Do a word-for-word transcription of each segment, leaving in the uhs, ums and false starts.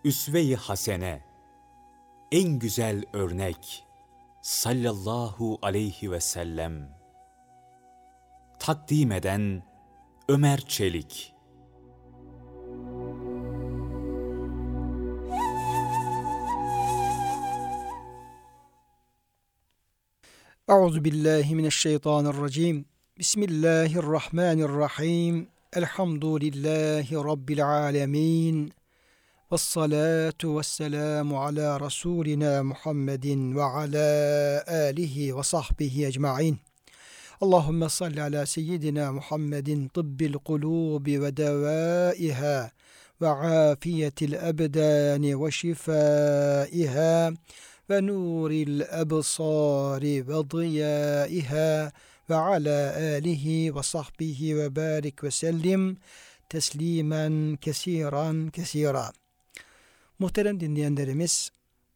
Üsve-i hasene, en güzel örnek sallallahu aleyhi ve sellem. Takdim eden Ömer Çelik. Euzubillahimineşşeytanirracim. Bismillahirrahmanirrahim. Elhamdülillahi Rabbil alemin. Vessalatu vesselamu ala Resulina Muhammedin ve ala alihi ve sahbihi ecma'in. Allahümme salli ala seyyidina Muhammedin tıbbil kulubi ve devaiha ve afiyetil ebdani ve şifaiha ve nuril ebsari ve diyaiha ve ala alihi ve sahbihi ve barik ve sellim teslimen kesiran kesira. Muhterem dinleyenlerimiz,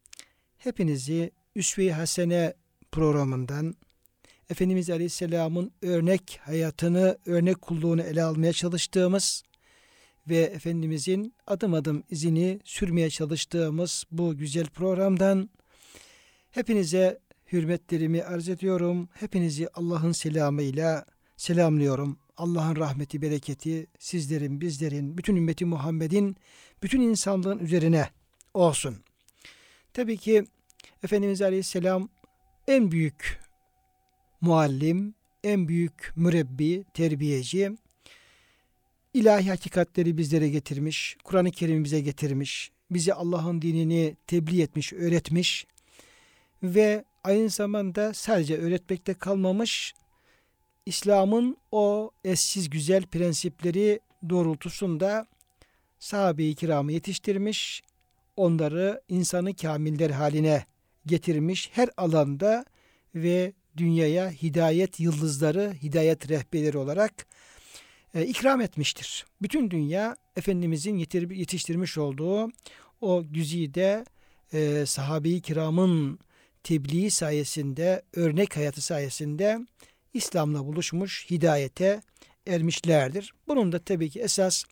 hepinizi Üsve-i Hasene programından Efendimiz Aleyhisselam'ın örnek hayatını, örnek kulluğunu ele almaya çalıştığımız ve Efendimizin adım adım izini sürmeye çalıştığımız bu güzel programdan hepinize hürmetlerimi arz ediyorum. Hepinizi Allah'ın selamıyla selamlıyorum. Allah'ın rahmeti, bereketi sizlerin, bizlerin, bütün ümmeti Muhammed'in, bütün insanlığın üzerine olsun. Tabii ki Efendimiz Aleyhisselam en büyük muallim, en büyük mürebbi, terbiyeci, ilahi hakikatleri bizlere getirmiş, Kur'an-ı Kerim'i bize getirmiş, bize Allah'ın dinini tebliğ etmiş, öğretmiş ve aynı zamanda sadece öğretmekte kalmamış, İslam'ın o eşsiz güzel prensipleri doğrultusunda sahabe-i kiramı yetiştirmiş, onları insanı kamiller haline getirmiş her alanda ve dünyaya hidayet yıldızları, hidayet rehberleri olarak e, ikram etmiştir. Bütün dünya Efendimizin yetir, yetiştirmiş olduğu o güzide e, sahabe-i kiramın tebliği sayesinde, örnek hayatı sayesinde İslam'la buluşmuş, hidayete ermişlerdir. Bunun da tabii ki esas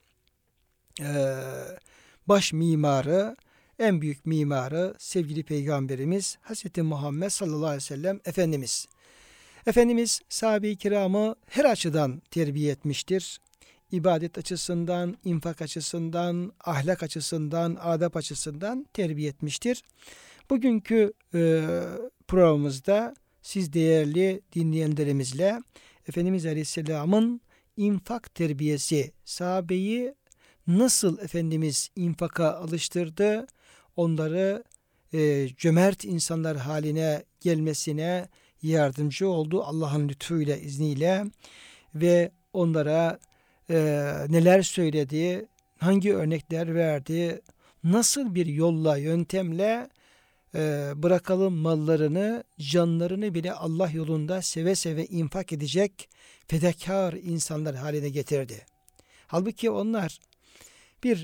e, baş mimarı, en büyük mimarı sevgili Peygamberimiz Hazreti Muhammed sallallahu aleyhi ve sellem Efendimiz. Efendimiz sahabe-i kiramı her açıdan terbiye etmiştir. İbadet açısından, infak açısından, ahlak açısından, adab açısından terbiye etmiştir. Bugünkü e, programımızda siz değerli dinleyenlerimizle Efendimiz Aleyhisselam'ın infak terbiyesi, sahabeyi nasıl Efendimiz infaka alıştırdı, onları e, cömert insanlar haline gelmesine yardımcı oldu Allah'ın lütfuyla, izniyle ve onlara e, neler söyledi, hangi örnekler verdi, nasıl bir yolla, yöntemle e, bırakalım mallarını, canlarını bile Allah yolunda seve seve infak edecek fedakar insanlar haline getirdi. Halbuki onlar bir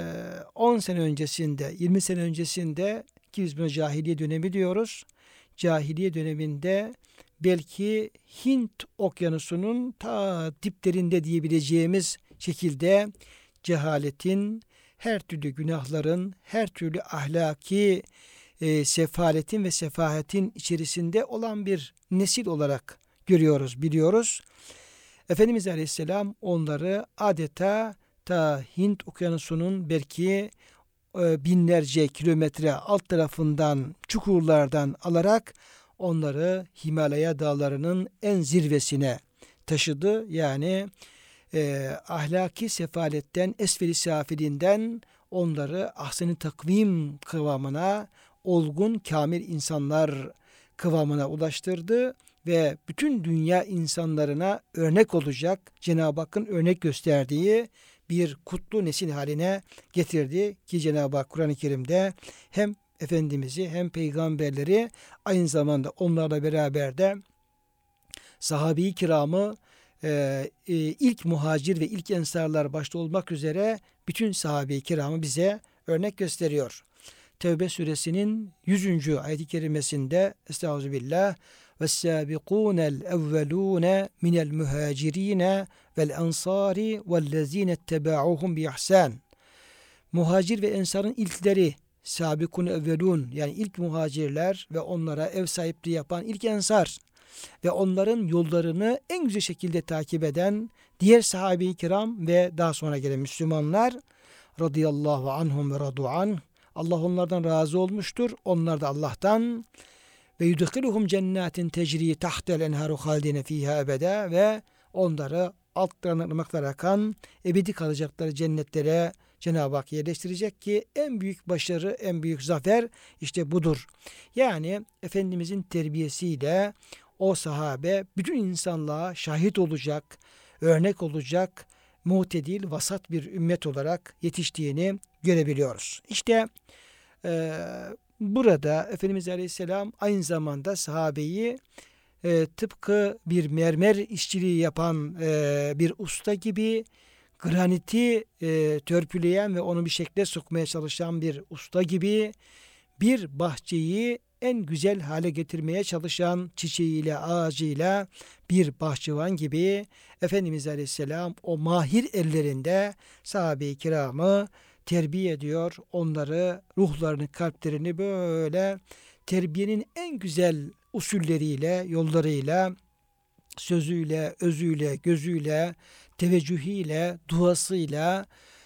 on e, sene öncesinde, yirmi sene öncesinde, ki biz buna cahiliye dönemi diyoruz, cahiliye döneminde belki Hint okyanusunun ta diplerinde diyebileceğimiz şekilde cehaletin, her türlü günahların, her türlü ahlaki e, sefaletin ve sefahetin içerisinde olan bir nesil olarak görüyoruz, biliyoruz. Efendimiz Aleyhisselam onları adeta ta Hint okyanusunun belki e, binlerce kilometre alt tarafından, çukurlardan alarak onları Himalaya dağlarının en zirvesine taşıdı. Yani e, ahlaki sefaletten, esfel-i safilinden onları ahsen-i takvim kıvamına, olgun, kamil insanlar kıvamına ulaştırdı ve bütün dünya insanlarına örnek olacak, Cenab-ı Hakk'ın örnek gösterdiği bir kutlu nesil haline getirdi ki Cenab-ı Hak Kur'an-ı Kerim'de hem Efendimiz'i hem peygamberleri, aynı zamanda onlarla beraber de sahabe-i kiramı, e, e, ilk muhacir ve ilk ensarlar başta olmak üzere bütün sahabe-i kiramı bize örnek gösteriyor. Tevbe suresinin yüzüncü ayet-i kerimesinde Estağfirullah وَالسَّابِقُونَ الْاَوَّلُونَ مِنَ الْمُهَاجِرِينَ وَالْاَنْصَارِ وَالَّذ۪ينَ اتَّبَعُوهُمْ بِإِحْسَانٍ muhacir ve ensarın ilkleri, sabikun evvelun, yani ilk muhacirler ve onlara ev sahipliği yapan ilk ensar ve onların yollarını en güzel şekilde takip eden diğer sahabe-i kiram ve daha sonra gelen Müslümanlar radıyallahu anhum ve radu anh, Allah onlardan razı olmuştur. Onlar da Allah'tan. Ve yudkhiluhum cennetin tecri tahtel enharu halidine fiha ebede, ve onları altlarından ırmaklar akan ebedi kalacakları cennetlere Cenab-ı Hak yerleştirecek ki en büyük başarı, en büyük zafer işte budur. Yani Efendimizin terbiyesiyle o sahabe bütün insanlığa şahit olacak, örnek olacak, muhtedil, vasat bir ümmet olarak yetiştiğini görebiliyoruz. İşte e, burada Efendimiz Aleyhisselam aynı zamanda sahabeyi e, tıpkı bir mermer işçiliği yapan e, bir usta gibi, graniti e, törpüleyen ve onu bir şekle sokmaya çalışan bir usta gibi, bir bahçeyi en güzel hale getirmeye çalışan çiçeğiyle, ağacıyla bir bahçıvan gibi Efendimiz Aleyhisselam o mahir ellerinde sahabe-i kiramı terbiye ediyor. Onları, ruhlarını, kalplerini böyle terbiyenin en güzel usulleriyle, yollarıyla, sözüyle, özüyle, gözüyle, teveccühiyle, duasıyla,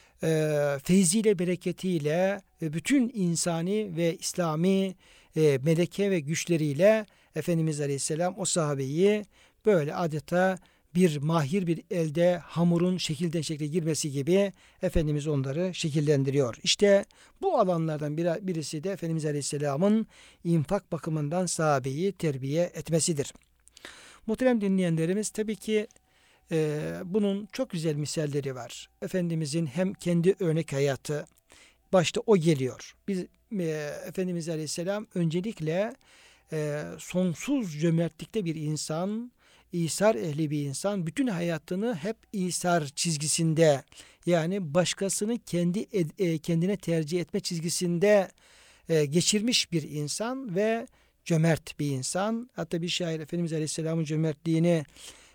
e, feyziyle, bereketiyle, e, bütün insani ve İslami e, meleke ve güçleriyle Efendimiz Aleyhisselam o sahabeyi böyle adeta bir mahir bir elde hamurun şekilden şekle girmesi gibi Efendimiz onları şekillendiriyor. İşte bu alanlardan birisi de Efendimiz Aleyhisselam'ın infak bakımından sahabeyi terbiye etmesidir. Muhterem dinleyenlerimiz, tabii ki e, bunun çok güzel misalleri var. Efendimizin hem kendi örnek hayatı, başta o geliyor. Biz e, Efendimiz Aleyhisselam öncelikle e, sonsuz cömertlikte bir insan, İsar ehli bir insan, bütün hayatını hep İsar çizgisinde, yani başkasını kendi e, kendine tercih etme çizgisinde e, geçirmiş bir insan ve cömert bir insan. Hatta bir şair Efendimiz Aleyhisselam'ın cömertliğini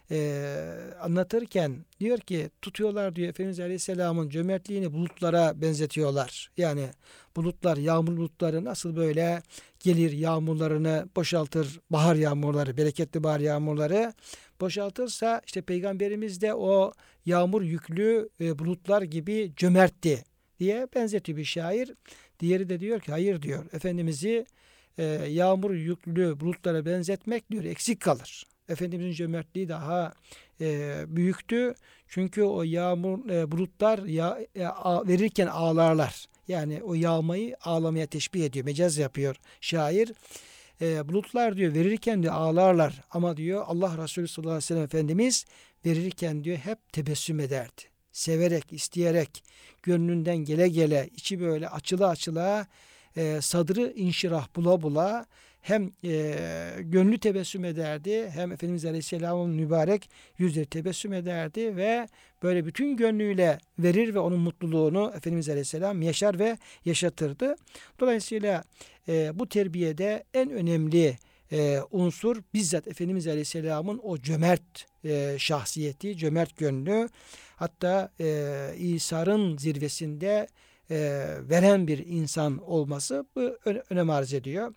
e, anlatırken diyor ki, tutuyorlar diyor Efendimiz Aleyhisselam'ın cömertliğini bulutlara benzetiyorlar. Yani bulutlar, yağmur bulutları nasıl böyle gelir yağmurlarını boşaltır, bahar yağmurları, bereketli bahar yağmurları boşaltırsa, işte Peygamberimiz de o yağmur yüklü e, bulutlar gibi cömertti diye benzetiyor bir şair. Diğeri de diyor ki hayır diyor, Efendimiz'i e, yağmur yüklü bulutlara benzetmek diyor eksik kalır. Efendimizin cömertliği daha e, büyüktü. Çünkü o yağmur e, bulutlar ya, e, a, verirken ağlarlar. Yani o yağmayı ağlamaya teşbih ediyor. Mecaz yapıyor şair. E, bulutlar diyor verirken diyor ağlarlar. Ama diyor Allah Resulü sallallahu aleyhi ve sellem Efendimiz verirken diyor hep tebessüm ederdi. Severek, isteyerek, gönlünden gele gele, içi böyle açıla açıla, e, sadrı inşirah bula bula hem e, gönlü tebessüm ederdi, hem Efendimiz Aleyhisselam'ın mübarek yüzleri tebessüm ederdi ve böyle bütün gönlüyle verir ve onun mutluluğunu Efendimiz Aleyhisselam yaşar ve yaşatırdı. Dolayısıyla e, bu terbiyede en önemli e, unsur bizzat Efendimiz Aleyhisselam'ın o cömert e, şahsiyeti, cömert gönlü, hatta e, İsa'nın zirvesinde e, veren bir insan olması bu önem arz ediyor.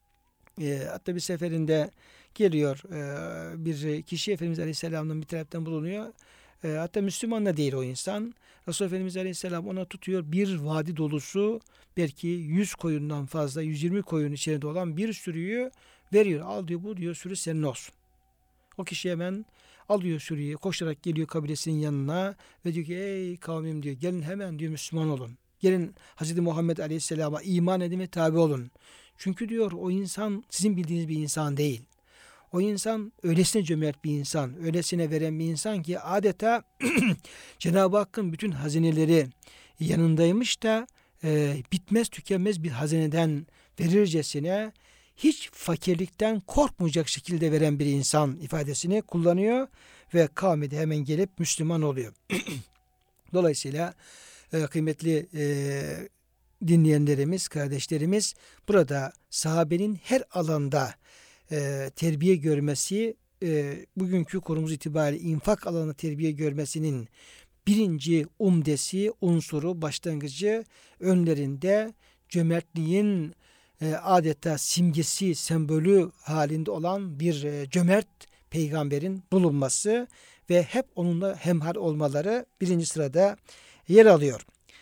E, hatta bir seferinde geliyor e, bir kişi Efendimiz Aleyhisselam'ın bir taraftan bulunuyor. E, hatta Müslüman da değil o insan. Resulullah Efendimiz Aleyhisselam ona tutuyor bir vadi dolusu, belki yüz koyundan fazla, yüz yirmi koyun içerisinde olan bir sürüyü veriyor. Al diyor, bu diyor sürü senin olsun. O kişi hemen alıyor sürüyü, koşarak geliyor kabilesinin yanına ve diyor ki ey kavmim diyor, gelin hemen diyor Müslüman olun. Gelin Hazreti Muhammed Aleyhisselam'a iman edin ve tabi olun. Çünkü diyor o insan sizin bildiğiniz bir insan değil. O insan öylesine cömert bir insan, öylesine veren bir insan ki adeta Cenab-ı Hakk'ın bütün hazineleri yanındaymış da e, bitmez tükenmez bir hazineden verircesine, hiç fakirlikten korkmayacak şekilde veren bir insan ifadesini kullanıyor ve kavmi de hemen gelip Müslüman oluyor. Dolayısıyla e, kıymetli e, dinleyenlerimiz, kardeşlerimiz, burada sahabenin her alanda e, terbiye görmesi, e, bugünkü konumuz itibariyle infak alanı terbiye görmesinin birinci umdesi, unsuru, başlangıcı önlerinde cömertliğin e, adeta simgesi, sembolü halinde olan bir e, cömert peygamberin bulunması ve hep onunla hemhal olmaları birinci sırada yer alıyor.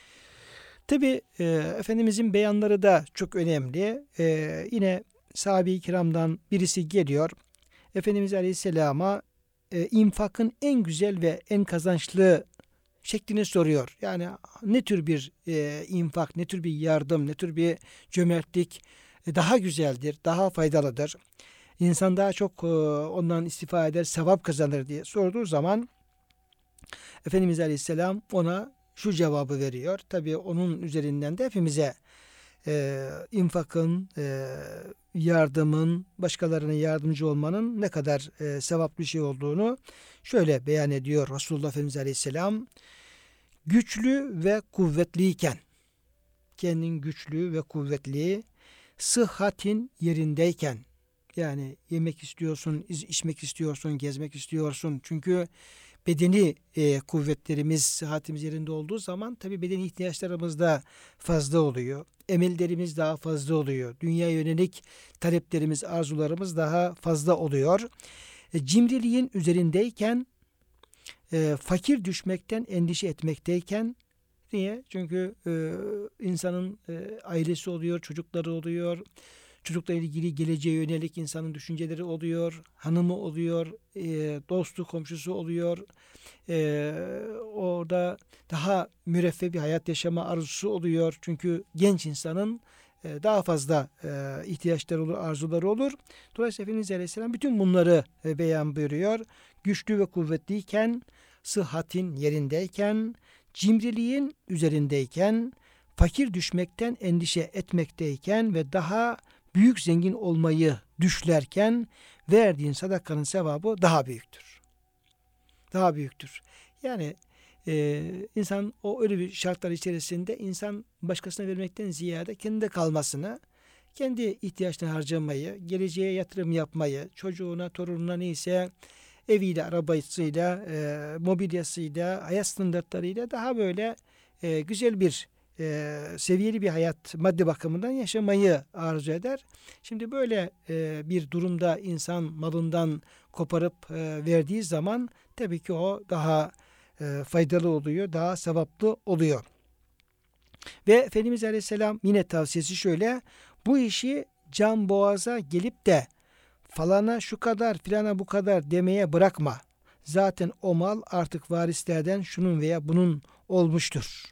Tabi e, Efendimizin beyanları da çok önemli. E, yine sahabe-i kiramdan birisi geliyor. Efendimiz Aleyhisselam'a e, infakın en güzel ve en kazançlı şeklini soruyor. Yani ne tür bir e, infak, ne tür bir yardım, ne tür bir cömertlik e, daha güzeldir, daha faydalıdır. İnsan daha çok e, ondan istifade eder, sevap kazanır diye sorduğu zaman Efendimiz Aleyhisselam ona şu cevabı veriyor. Tabii onun üzerinden de hepimize e, infakın, e, yardımın, başkalarına yardımcı olmanın ne kadar e, sevaplı bir şey olduğunu şöyle beyan ediyor Resulullah Efendimiz Aleyhisselam. Güçlü ve kuvvetliyken, kendin güçlü ve kuvvetli, sıhhatin yerindeyken, yani yemek istiyorsun, içmek istiyorsun, gezmek istiyorsun. Çünkü bedeni e, kuvvetlerimiz, sıhhatimiz yerinde olduğu zaman tabii bedeni ihtiyaçlarımız da fazla oluyor. Emellerimiz daha fazla oluyor. Dünya yönelik taleplerimiz, arzularımız daha fazla oluyor. E, cimriliğin üzerindeyken, e, fakir düşmekten endişe etmekteyken, niye? Çünkü e, insanın e, ailesi oluyor, çocukları oluyor. Çocukla ilgili geleceğe yönelik insanın düşünceleri oluyor, hanımı oluyor, e, dostu, komşusu oluyor. E, orada daha müreffeh bir hayat yaşama arzusu oluyor. Çünkü genç insanın e, daha fazla e, ihtiyaçları olur, arzuları olur. Dolayısıyla Efendimiz Aleyhisselam bütün bunları e, beyan buyuruyor. Güçlü ve kuvvetliyken, sıhhatin yerindeyken, cimriliğin üzerindeyken, fakir düşmekten endişe etmekteyken ve daha büyük zengin olmayı düşlerken verdiğin sadakanın sevabı daha büyüktür. Daha büyüktür. Yani e, insan o öyle bir şartlar içerisinde insan başkasına vermekten ziyade kendinde kalmasını, kendi ihtiyaçlarını harcamayı, geleceğe yatırım yapmayı, çocuğuna, torununa neyse eviyle, arabasıyla, e, mobilyasıyla, hayat standartlarıyla daha böyle e, güzel bir e, seviyeli bir hayat maddi bakımından yaşamayı arzu eder. Şimdi böyle e, bir durumda insan malından koparıp e, verdiği zaman tabii ki o daha e, faydalı oluyor, daha sevaplı oluyor. Ve Efendimiz Aleyhisselam yine tavsiyesi şöyle: bu işi can boğaza gelip de falana şu kadar filana bu kadar demeye bırakma. Zaten o mal artık varislerden şunun veya bunun olmuştur.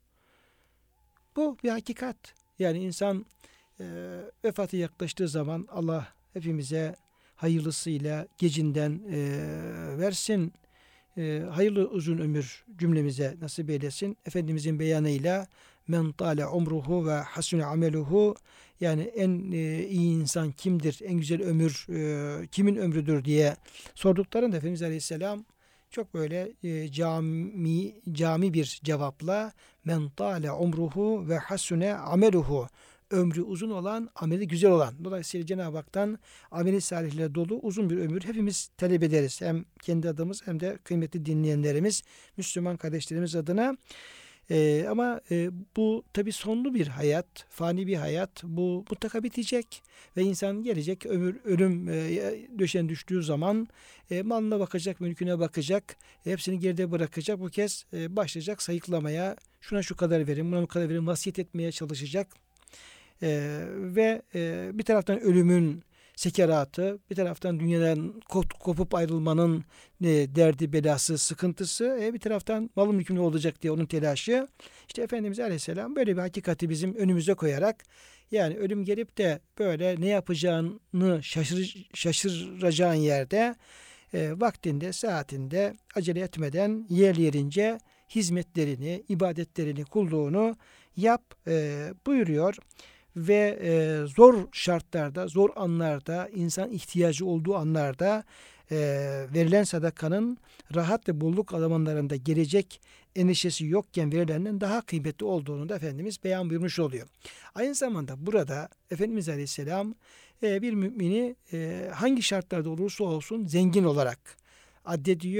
Bu bir hakikat. Yani insan e, vefatı yaklaştığı zaman Allah hepimize hayırlısıyla gecinden e, versin. E, hayırlı uzun ömür cümlemize nasip eylesin. Efendimizin beyanıyla men tale umruhu ve hasune ameluhu, yani en e, iyi insan kimdir, en güzel ömür e, kimin ömrüdür diye sorduklarında Efendimiz Aleyhisselam çok böyle e, cami cami bir cevapla men tale umruhu ve hasune ameluhu, ömrü uzun olan, ameli güzel olan. Dolayısıyla Cenab-ı Hak'tan ameli salihle dolu uzun bir ömür hepimiz talep ederiz. Hem kendi adımız hem de kıymetli dinleyenlerimiz, Müslüman kardeşlerimiz adına. Ee, ama e, bu tabii sonlu bir hayat, fani bir hayat. Bu mutlaka bitecek ve insan gelecek ömür, ölüm e, döşen düştüğü zaman e, malına bakacak, mülküne bakacak, e, hepsini geride bırakacak. Bu kez e, başlayacak sayıklamaya, şuna şu kadar verin, buna bu kadar verin, vasiyet etmeye çalışacak. E, ve e, bir taraftan ölümün sekeratı, bir taraftan dünyadan kopup ayrılmanın e, derdi, belası, sıkıntısı, e, bir taraftan malım mülküm ne olacak diye onun telaşı. İşte Efendimiz Aleyhisselam böyle bir hakikati bizim önümüze koyarak, yani ölüm gelip de böyle ne yapacağını şaşır, şaşıracağın yerde e, vaktinde, saatinde acele etmeden yer yerince hizmetlerini, ibadetlerini, kulluğunu yap e, buyuruyor. Ve e, zor şartlarda, zor anlarda, insan ihtiyacı olduğu anlarda e, verilen sadakanın rahat ve bolluk zamanlarında gelecek endişesi yokken verilenden daha kıymetli olduğunu da Efendimiz beyan buyurmuş oluyor. Aynı zamanda burada Efendimiz Aleyhisselam e, bir mümini e, hangi şartlarda olursa olsun zengin olarak addediyor.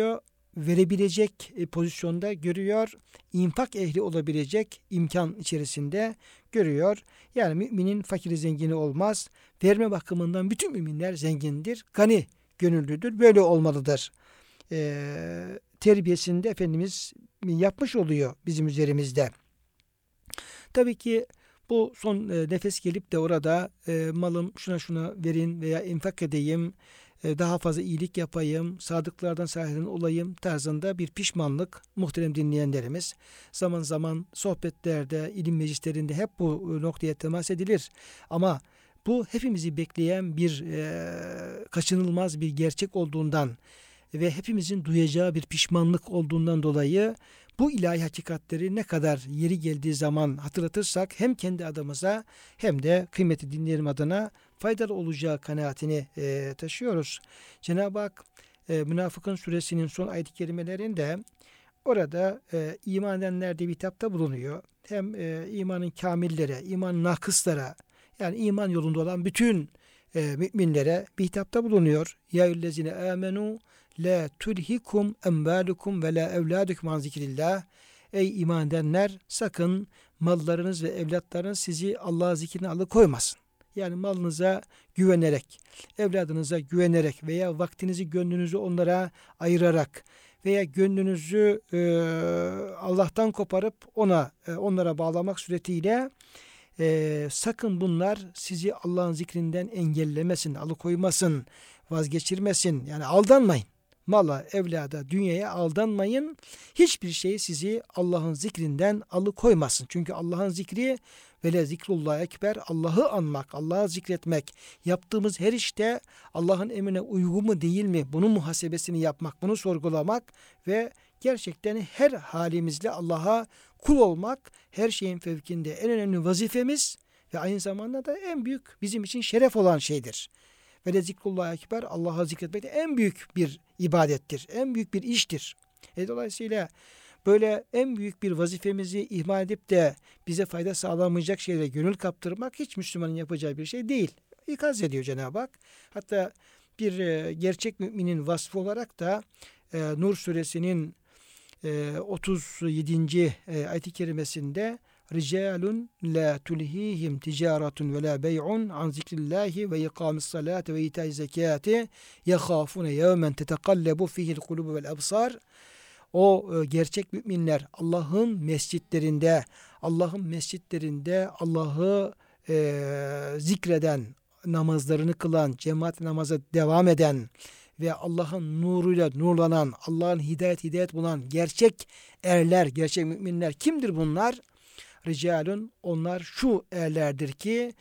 verebilecek e, pozisyonda görüyor. İnfak ehli olabilecek imkan içerisinde görüyor. Yani müminin fakiri zengini olmaz. Verme bakımından bütün müminler zengindir. Gani gönüllüdür. Böyle olmalıdır. E, terbiyesinde Efendimiz yapmış oluyor bizim üzerimizde. Tabii ki bu son e, nefes gelip de orada e, malım şuna şuna verin veya infak edeyim, e, daha fazla iyilik yapayım, sadıklardan sahihin olayım tarzında bir pişmanlık muhterem dinleyenlerimiz. Zaman zaman sohbetlerde, ilim meclislerinde hep bu noktaya temas edilir. Ama bu hepimizi bekleyen bir e, kaçınılmaz bir gerçek olduğundan ve hepimizin duyacağı bir pişmanlık olduğundan dolayı bu ilahi hakikatleri ne kadar yeri geldiği zaman hatırlatırsak hem kendi adımıza hem de kıymetli dinleyelim adına faydalı olacağı kanaatini e, taşıyoruz. Cenab-ı Hak e, Münafıkın suresinin son ayet-i kerimelerinde orada e, iman edenler diye bir hitapta bulunuyor. Hem e, imanın kamillere, imanın nakıslara, yani iman yolunda olan bütün e, müminlere bir hitapta bulunuyor. Ya eyyühellezine amenu la tulhikum emvalukum ve la evladukum an zikrillah. Ey iman edenler, sakın mallarınız ve evlatlarınız sizi Allah'a zikrine alıkoymasın. Yani malınıza güvenerek, evladınıza güvenerek veya vaktinizi, gönlünüzü onlara ayırarak veya gönlünüzü e, Allah'tan koparıp ona e, onlara bağlamak suretiyle e, sakın bunlar sizi Allah'ın zikrinden engellemesin, alıkoymasın, vazgeçirmesin. Yani aldanmayın. Mala, evlada, dünyaya aldanmayın. Hiçbir şey sizi Allah'ın zikrinden alıkoymasın. Çünkü Allah'ın zikri ve le zikrullah ekber, Allah'ı anmak, Allah'ı zikretmek, yaptığımız her işte Allah'ın emrine uygun mu değil mi? Bunun muhasebesini yapmak, bunu sorgulamak ve gerçekten her halimizle Allah'a kul olmak her şeyin fevkinde en önemli vazifemiz ve aynı zamanda da en büyük bizim için şeref olan şeydir. Ve de zikrullah ekber, Allah'a zikretmek de en büyük bir ibadettir. En büyük bir iştir. E dolayısıyla böyle en büyük bir vazifemizi ihmal edip de bize fayda sağlamayacak şeylere gönül kaptırmak hiç Müslümanın yapacağı bir şey değil. İkaz ediyor Cenab-ı Hak. Hatta bir e, gerçek müminin vasfı olarak da e, Nur suresinin e, otuz yedinci E, ayet-i kerimesinde Ricalun la tulhihim ticaretun ve la bey'un an zikrillahi ve ikamis salati ve itaiz zekati yahafune yevmen tetekallabu fihil kulubu vel absar. O e, gerçek müminler Allah'ın mescitlerinde, Allah'ın mescitlerinde Allah'ı e, zikreden, namazlarını kılan, cemaat namaza devam eden ve Allah'ın nuruyla nurlanan, Allah'ın hidayet hidayet bulan gerçek erler, gerçek müminler kimdir bunlar? Ricalun, onlar şu erlerdir ki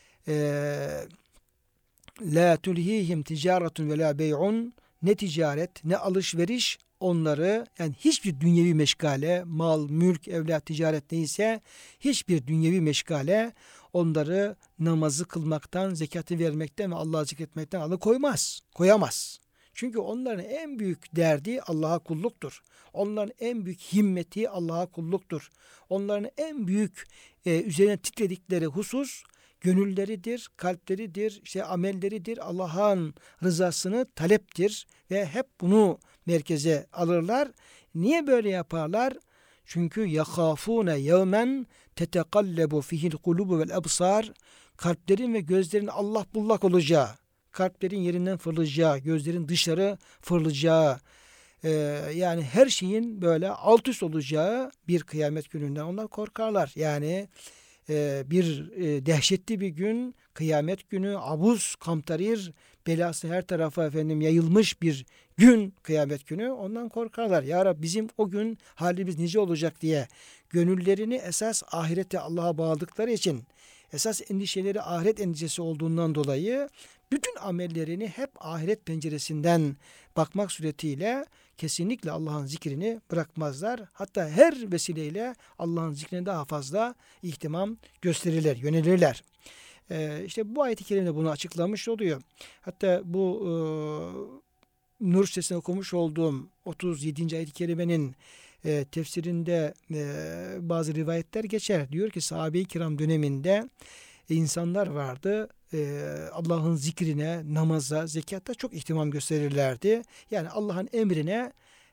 la tulhihim ticaretun ve la bey'un, ne ticaret ne alışveriş onları, yani hiçbir dünyevi meşgale, mal, mülk, evlat, ticaret neyse hiçbir dünyevi meşgale onları namazı kılmaktan, zekatı vermekten ve Allah'ı zikretmekten alıkoymaz, koyamaz. Çünkü onların en büyük derdi Allah'a kulluktur. Onların en büyük himmeti Allah'a kulluktur. Onların en büyük e, üzerine titredikleri husus gönülleridir, kalpleridir, işte amelleridir. Allah'ın rızasını taleptir ve hep bunu merkeze alırlar. Niye böyle yaparlar? Çünkü yakafune yevmen tetekallabu fihil kulubu vel absar, kalplerin ve gözlerin Allah bullak olacağı, kalplerin yerinden fırlayacağı, gözlerin dışarı fırlayacağı, e, yani her şeyin böyle alt üst olacağı bir kıyamet gününden onlar korkarlar. Yani e, bir e, dehşetli bir gün, kıyamet günü, abuz kamtarir, belası her tarafa efendim yayılmış bir gün, kıyamet günü, ondan korkarlar. Ya Rabbi bizim o gün halimiz nice olacak diye gönüllerini esas ahirete, Allah'a bağladıkları için, esas endişeleri ahiret endişesi olduğundan dolayı bütün amellerini hep ahiret penceresinden bakmak suretiyle kesinlikle Allah'ın zikrini bırakmazlar. Hatta her vesileyle Allah'ın zikrine daha fazla ihtimam gösterirler, yönelirler. Ee, işte bu ayet-i kerime bunu açıklamış oluyor. Hatta bu e, Nur suresinde okumuş olduğum otuz yedinci ayet-i kerimenin e, tefsirinde e, bazı rivayetler geçer. Diyor ki sahabe-i kiram döneminde insanlar vardı. E, Allah'ın zikrine, namaza, zekatta çok ihtimam gösterirlerdi. Yani Allah'ın emrine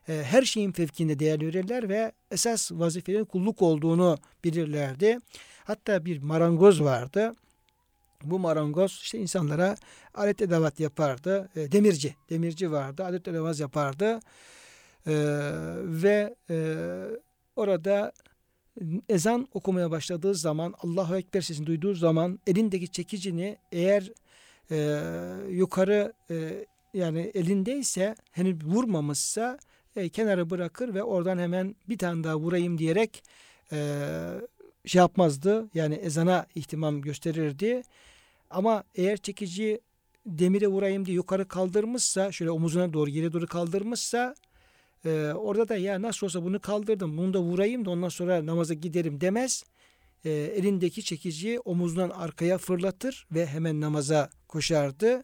e, her şeyin fevkinde değer verirler ve esas vazifelerin kulluk olduğunu bilirlerdi. Hatta bir marangoz vardı. Bu marangoz işte insanlara alet edevat yapardı. E, demirci, demirci vardı. Alet edevat yapardı. E, ve e, orada ezan okumaya başladığı zaman, Allahu Ekber sesini duyduğu zaman elindeki çekicini eğer e, yukarı e, yani elindeyse henüz vurmamışsa e, kenara bırakır ve oradan hemen bir tane daha vurayım diyerek e, şey yapmazdı. Yani ezana ihtimam gösterirdi. Ama eğer çekici demire vurayım diye yukarı kaldırmışsa, şöyle omuzuna doğru geri doğru kaldırmışsa e, orada da ya nasıl olsa bunu kaldırdım, bunu da vurayım da ondan sonra namaza giderim demez. E, elindeki çekici omuzundan arkaya fırlatır ve hemen namaza koşardı.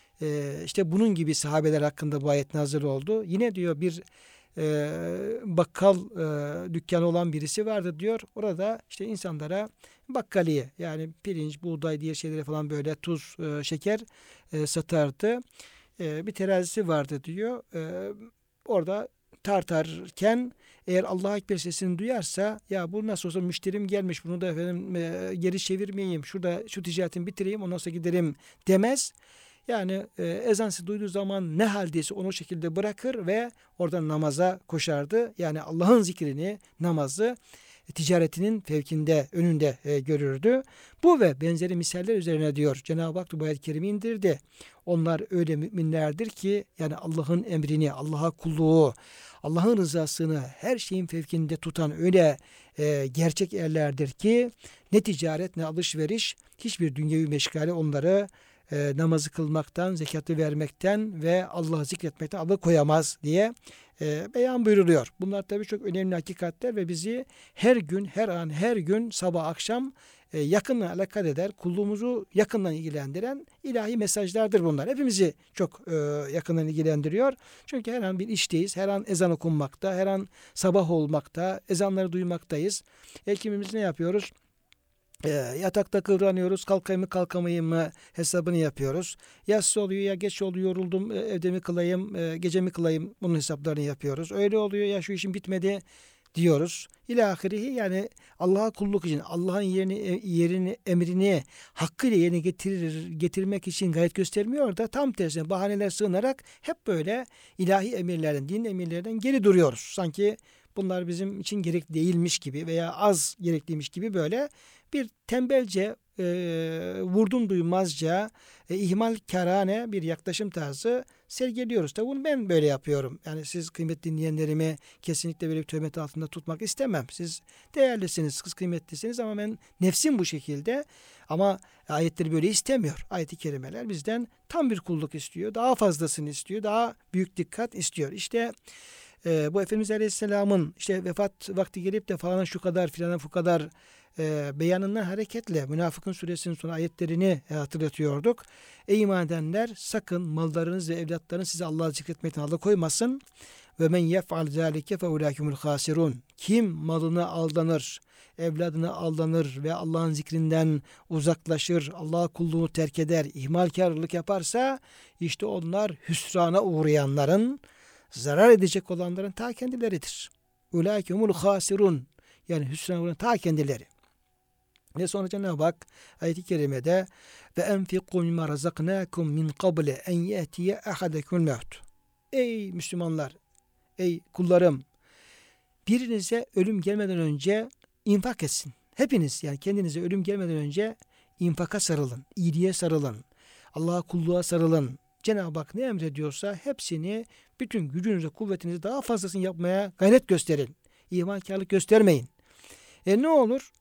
E, işte bunun gibi sahabeler hakkında bu ayet nazil oldu. Yine diyor bir e, bakkal e, dükkanı olan birisi vardı diyor. Orada işte insanlara bakkaliye yani pirinç, buğday diye şeyleri falan böyle tuz, e, şeker e, satardı. E, bir terazisi vardı diyor. E, orada tartarken eğer Allahu Ekber sesini duyarsa ya bu nasıl olsa müşterim gelmiş bunu da efendim e, geri çevirmeyeyim. Şurada şu ticaretimi bitireyim ondan sonra giderim demez. Yani e, ezan sesi duyduğu zaman ne haldeyse onu o şekilde bırakır ve oradan namaza koşardı. Yani Allah'ın zikrini, namazı e, ticaretinin fevkinde, önünde e, görürdü. Bu ve benzeri misaller üzerine diyor Cenab-ı Hak bu ayet-i kerime indirdi. Onlar öyle müminlerdir ki yani Allah'ın emrini, Allah'a kulluğu, Allah'ın rızasını her şeyin fevkinde tutan öyle e, gerçek erlerdir ki ne ticaret ne alışveriş hiçbir dünyevi meşgale onları e, namazı kılmaktan, zekatı vermekten ve Allah'ı zikretmekten alıkoyamaz diye e, beyan buyuruluyor. Bunlar tabii çok önemli hakikatler ve bizi her gün, her an, her gün sabah akşam e, yakından alakadar eder. Kulluğumuzu yakından ilgilendiren ilahi mesajlardır bunlar. Hepimizi çok e, yakından ilgilendiriyor. Çünkü her an bir işteyiz. Her an ezan okunmakta, her an sabah olmakta, ezanları duymaktayız. E, kimimiz ne yapıyoruz? E, yatakta kıvranıyoruz, kalkayım mı kalkamayayım mı hesabını yapıyoruz. Yatsı oluyor ya geç oluyor yoruldum e, evde mi kılayım, e, gece mi kılayım bunun hesaplarını yapıyoruz. Öyle oluyor ya şu işim bitmedi diyoruz. İlahirihi yani Allah'a kulluk için, Allah'ın yerini, yerini, emrini hakkıyla yerine getirir, getirmek için gayret göstermiyor da tam tersine bahaneler sığınarak hep böyle ilahi emirlerden, din emirlerden geri duruyoruz. Sanki bunlar bizim için gerekli değilmiş gibi veya az gerekliymiş gibi böyle bir tembelce, e, vurdum duymazca, e, ihmalkarane bir yaklaşım tarzı sergiliyoruz. Tabi bunu ben böyle yapıyorum. Yani siz kıymetli dinleyenlerimi kesinlikle böyle bir töhmet altında tutmak istemem. Siz değerlisiniz, siz kıymetlisiniz ama ben nefsim bu şekilde. Ama ayetleri böyle istemiyor. Ayet-i kerimeler bizden tam bir kulluk istiyor. Daha fazlasını istiyor. Daha büyük dikkat istiyor. İşte e, bu Efendimiz Aleyhisselam'ın işte vefat vakti gelip de falan şu kadar filan bu kadar e, beyanından hareketle Münafıkun suresinin son ayetlerini e, hatırlatıyorduk. Ey iman edenler sakın mallarınız ve evlatlarınız sizi Allah'a zikretmekten alıkoymasın. Ve men yef'al zâlike fe ulâkumul hâsirûn. Kim malına aldanır, evladına aldanır ve Allah'ın zikrinden uzaklaşır, Allah'a kulluğunu terk eder, ihmalkarlık yaparsa işte onlar hüsrana uğrayanların, zarar edecek olanların ta kendileridir. Ulâkumul hâsirûn. Yani hüsrana uğrayan ta kendileri. Ve sonra Cenab-ı Hak ayet-i kerimede ve enfiqû mimâ razaknâkum min qabli en yetiye ahadekul mevt. Ey Müslümanlar, ey kullarım, birinize ölüm gelmeden önce infak etsin. Hepiniz yani kendinize ölüm gelmeden önce infaka sarılın, iyiliğe sarılın, Allah'a kulluğa sarılın. Cenab-ı Hak ne emrediyorsa hepsini bütün gücünüzle, kuvvetinizi daha fazlasını yapmaya gayret gösterin. İmankarlık göstermeyin. E ne olur?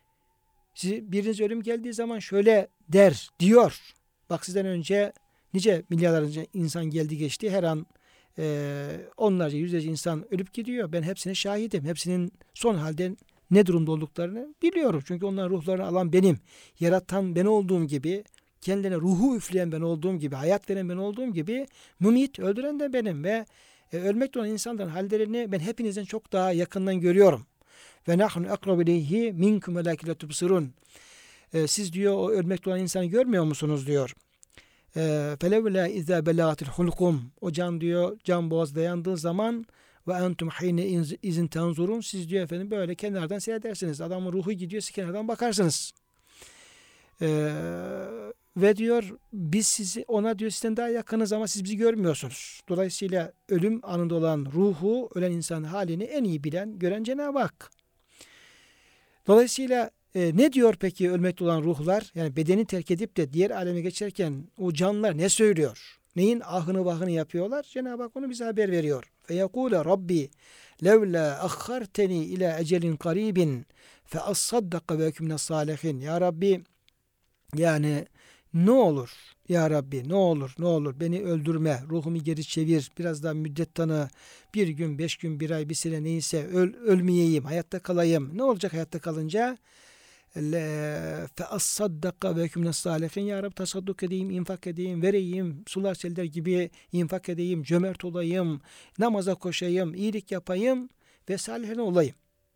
Siz, biriniz ölüm geldiği zaman şöyle der diyor. Bak sizden önce nice milyarlarca insan geldi geçti. Her an e, onlarca yüzlerce insan ölüp gidiyor. Ben hepsine şahidim. Hepsinin son halde ne durumda olduklarını biliyorum. Çünkü onların ruhlarını alan benim. Yaratan ben olduğum gibi, kendilerine ruhu üfleyen ben olduğum gibi, hayat veren ben olduğum gibi, mümit, öldüren de benim ve e, ölmekte olan insanların hallerini ben hepinizden çok daha yakından görüyorum. Ve nahnu akrabu ileyhi minkum velakin la tubsirun. Siz diyor o ölmekte olan insanı görmüyor musunuz diyor. Felevla izâ belâtil hulkum. O can diyor can boğaz dayandığı zaman ve entum hayne izin tanzurun. Siz diyor efendim böyle kenardan seyredersiniz. Adamın ruhu gidiyor, siz kenardan bakarsınız. Ee, ve diyor biz sizi ona diyor sizden daha yakınız ama siz bizi görmüyorsunuz. Dolayısıyla ölüm anında olan ruhu, ölen insanın halini en iyi bilen, gören Cenab-ı Hak. Dolayısıyla e, ne diyor peki ölmekte olan ruhlar? Yani bedeni terk edip de diğer aleme geçerken o canlılar ne söylüyor? Neyin ahını vahını yapıyorlar? Cenab-ı Hak onu bize haber veriyor. Fe yekûle Rabbi levlâ akharteni ila ecelin karibin fe as-saddaka ve ekümne salihin. Ya Rabbi, yani ne olur ya Rabbi, ne olur ne olur beni öldürme, ruhumu geri çevir, biraz daha müddet tanı, bir gün, beş gün, bir ay, bir sene neyse öl, ölmeyeyim, hayatta kalayım. Ne olacak hayatta kalınca? Fe as-saddaka ve ekümne salihin. Ya Rabbi tasadduk edeyim, infak edeyim, vereyim, sular seller gibi infak edeyim, cömert olayım, namaza koşayım, iyilik yapayım ve salihine olayım.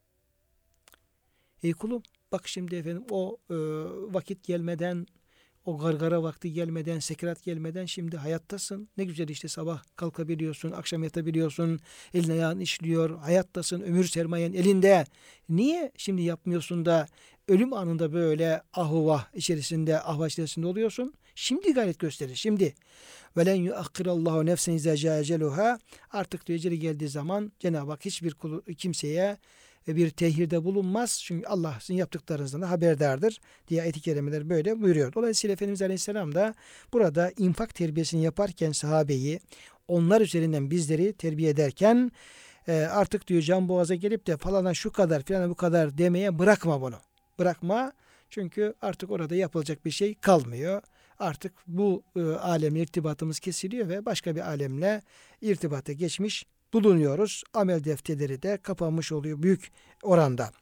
Ey kulum, bak şimdi efendim o e, vakit gelmeden, o gargara vakti gelmeden, sekirat gelmeden şimdi hayattasın. Ne güzel işte sabah kalkabiliyorsun, akşam yatabiliyorsun, elin ayağın işliyor, hayattasın, ömür sermayen elinde. Niye şimdi yapmıyorsun da ölüm anında böyle ahuvah içerisinde, ahvah içerisinde oluyorsun? Şimdi gayret gösterir, şimdi. وَلَنْ يُؤَخِّرَ اللّٰهُ نَفْسًا اِذَا جَاءَ اَجَلُهَا. Artık diyor eceli geldiği zaman Cenab-ı Hak hiçbir kulu, kimseye bir tehirde bulunmaz. Çünkü Allah sizin yaptıklarınızdan da haberdardır diye ayet-i kerimeler böyle buyuruyor. Dolayısıyla Efendimiz Aleyhisselam da burada infak terbiyesini yaparken sahabeyi, onlar üzerinden bizleri terbiye ederken e, artık diyor can boğaza gelip de falana şu kadar filana bu kadar demeye bırakma bunu. Bırakma, çünkü artık orada yapılacak bir şey kalmıyor. Artık bu e, alemle irtibatımız kesiliyor ve başka bir alemle irtibata geçmiş bulunuyoruz. Amel defterleri de kapanmış oluyor büyük oranda.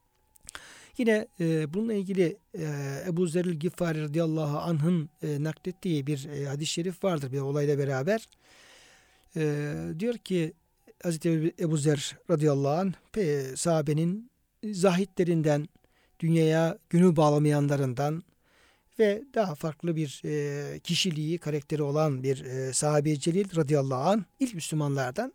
Yine e, bununla ilgili e, Ebu Zerril Gifari radıyallahu anh'ın e, naklettiği bir e, hadis-i şerif vardır bir olayla beraber. E, diyor ki Hazreti Ebu Zer radıyallahu anh pe, sahabenin zahitlerinden, dünyaya gönül bağlamayanlarından ve daha farklı bir e, kişiliği, karakteri olan bir e, sahabe-i celil radıyallahu anh, ilk Müslümanlardan.